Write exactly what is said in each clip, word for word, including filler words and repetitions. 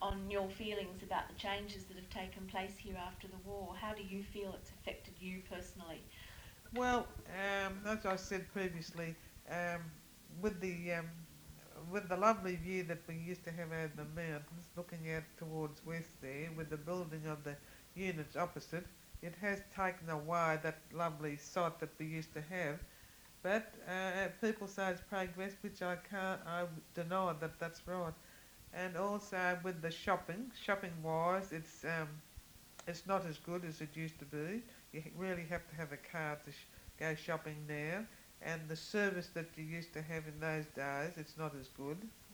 on your feelings about the changes that have taken place here after the war. How do you feel it's affected you personally? Well, um, as I said previously, um, with the um, with the lovely view that we used to have over the mountains, looking out towards west there, with the building of the units opposite, it has taken away that lovely sight that we used to have. But uh, people say it's progress, which I can't I deny that that's right. And also with the shopping, shopping wise, it's um, it's not as good as it used to be. You really have to have a car to sh- go shopping now, and the service that you used to have in those days, it's not as good.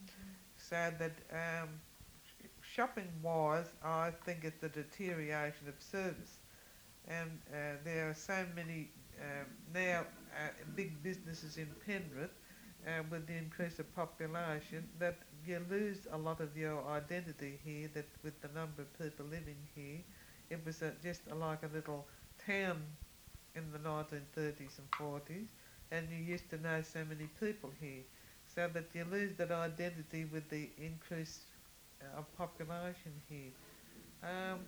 So that um, shopping wise, I think it's the deterioration of service, and uh, there are so many um, now uh, big businesses in Penrith. Uh, with the increase of population, that you lose a lot of your identity here. That with the number of people living here, it was a, just a, like a little town in the nineteen thirties and forties, and you used to know so many people here, so that you lose that identity with the increase uh, of population here. Um,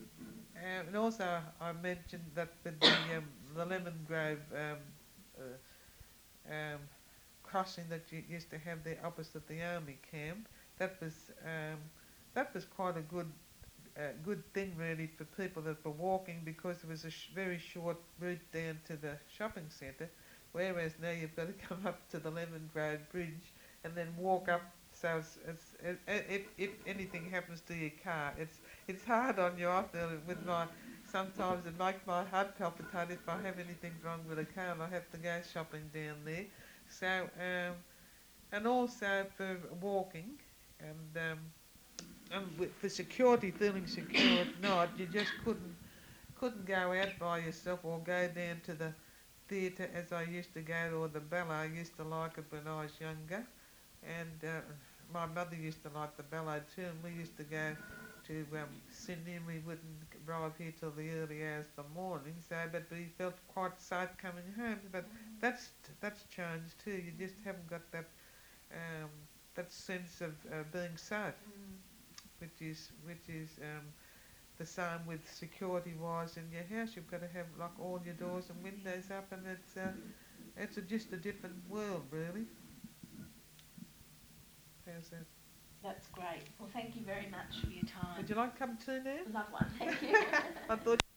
and and also, I mentioned that with the um, the Lemon Grove um, uh, um, crossing that you used to have there opposite the army camp, that was um, that was quite a good uh, good thing really for people that were walking, because it was a sh- very short route down to the shopping centre, whereas now you've got to come up to the Lemon Grove Bridge and then walk up. So it's, it's, it, if, if anything happens to your car, it's it's hard on you. I feel it with my sometimes it makes my heart palpitate if I have anything wrong with a car and I have to go shopping down there. So um, and also for walking and um, and with, for security, feeling secure at night, you just couldn't couldn't go out by yourself or go down to the theatre as I used to go to, or the ballet. I used to like it when I was younger, and uh, my mother used to like the ballet too, and we used to go to um, Sydney, and we wouldn't arrive here till the early hours of the morning. So, but we felt quite safe coming home. But that's that's changed too. You just haven't got that um, that sense of uh, being safe, which is which is um, the same with security wise in your house. You've got to have like all your doors and windows up, and it's uh, it's a, just a different world really. How's that? That's great. Well, thank you very much for your time. Would you like to come too now? Love one, thank you. I thought.